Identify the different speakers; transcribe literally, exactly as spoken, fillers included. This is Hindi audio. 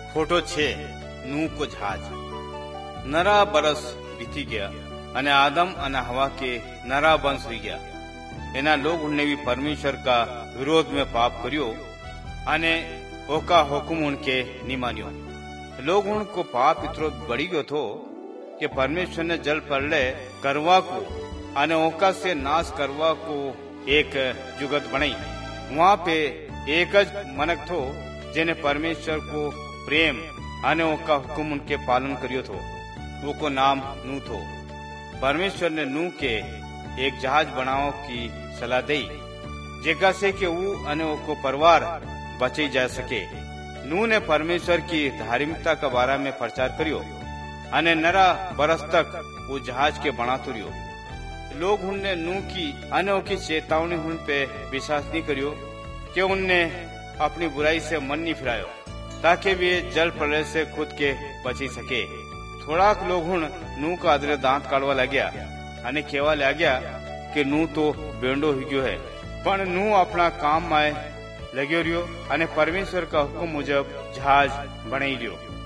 Speaker 1: फोटो छे नूह को जहाज। नरा बरस बीती गया અને આદમ અને હવા के नरा वंश हुई गया। एना लोग उनने भी परमेश्वर का विरोध में पाप करियो અને ओका हुकुम उनके नहीं मानियो। लोग उनको पाप इतरो बढ़ी गयो थो कि परमेश्वर ने जल प्रलय करवा को અને ओका से नाश करवा को एक जुगत बनाई। वहाँ पे एक ज मनक थो जेने परमेश्वर को प्रेम અને ओका हुकुम उनके पालन करियो थो। वो को नाम नूह थो। परमेश्वर ने नूह के एक जहाज बनाओ की सलाह दी जेगा से कि वो અને ओको परिवार बची जा सके। नूह ने परमेश्वर की धार्मिकता का बारे में प्रचार करियो અને नरा बरस तक वो जहाज के बनातो रियो। लोग उनने नूह की અને ओकी चेतावनी उन पे विश्वास नहीं करियो कि उनने अपनी बुराई से मन नहीं फिरायो ताकि वे जल प्रलय से खुद के बची सके। थोड़ाक लोग नूह का आदरे दांत काढ़वा लाग्या અને केवा लाग्या कि नूह तो बेंडो हो गयो है। पण नूह अपना काम में लग्यो रियो અને परमेश्वर का हुक्म मुजब जहाज बनाई लियो।